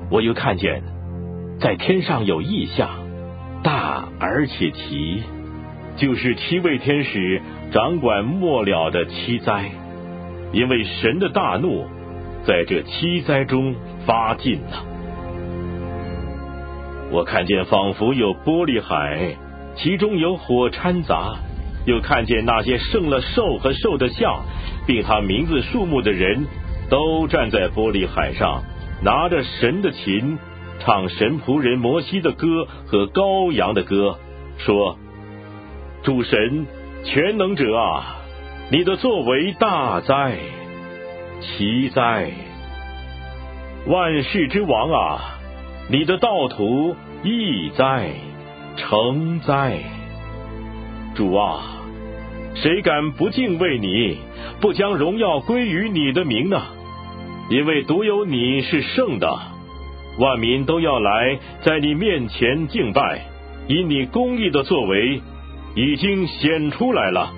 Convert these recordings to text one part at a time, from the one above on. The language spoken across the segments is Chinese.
我又看见在天上有异象，大而且奇，就是7位天使掌管末了的7灾，因为神的大怒在这7灾中发尽了。我看见仿佛有玻璃海，其中有火掺杂，又看见那些胜了兽和兽的像，并他名字数目的人，都站在玻璃海上，拿着神的琴，唱神仆人摩西的歌和羔羊的歌，说：主神全能者啊，你的作为大哉，奇哉！万世之王啊，你的道途义哉，诚哉！主啊，谁敢不敬畏你，不将荣耀归于你的名呢？因为独有你是圣的，万民都要来在你面前敬拜，因你公义的作为已经显出来了。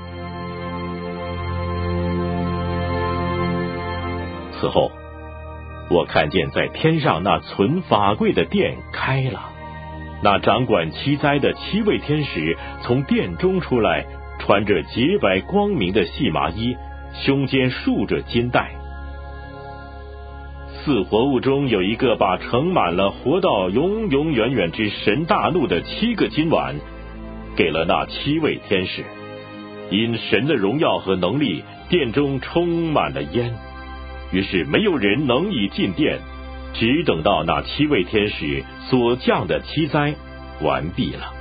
此后，我看见在天上那存法柜的殿开了，那掌管7灾的7位天使从殿中出来，穿着洁白光明的细麻衣，胸间束着金带。4活物中有一个把盛满了活到永永远远之神大怒的7个金碗，给了那7位天使。因神的荣耀和能力，殿中充满了烟，于是没有人能以进殿，只等到那7位天使所降的7灾完毕了。